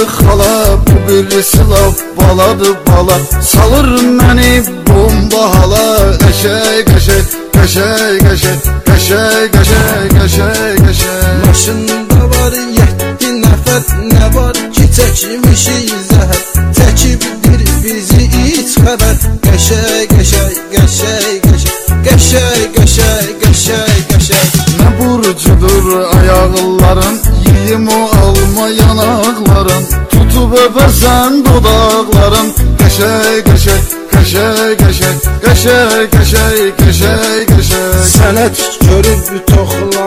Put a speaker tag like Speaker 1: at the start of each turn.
Speaker 1: xaladır xala, bu birisi laf baladır bala. Salır məni bomba hala, qəşəy qəşəy, qəşəy qəşəy, qəşəy qəşəy, qəşəy qəşəy.
Speaker 2: Maşında var 7 nəfər, nə var ki çəkmişik zəhər. Çəkibdir bizi heç xəbər. Qəşəy qəşəy, qəşəy qəşəy, qəşəy qəşəy, qəşəy qəşəy.
Speaker 1: Nə burcudur ayaqların, yiyim o alma yanaqların. Tutub öpərsən dodaqların, qəşəy qəşəy, qəşəy qəşəy, qəşəy qəşəy, qəşəy qəşəy.
Speaker 2: Sənət görüb toxla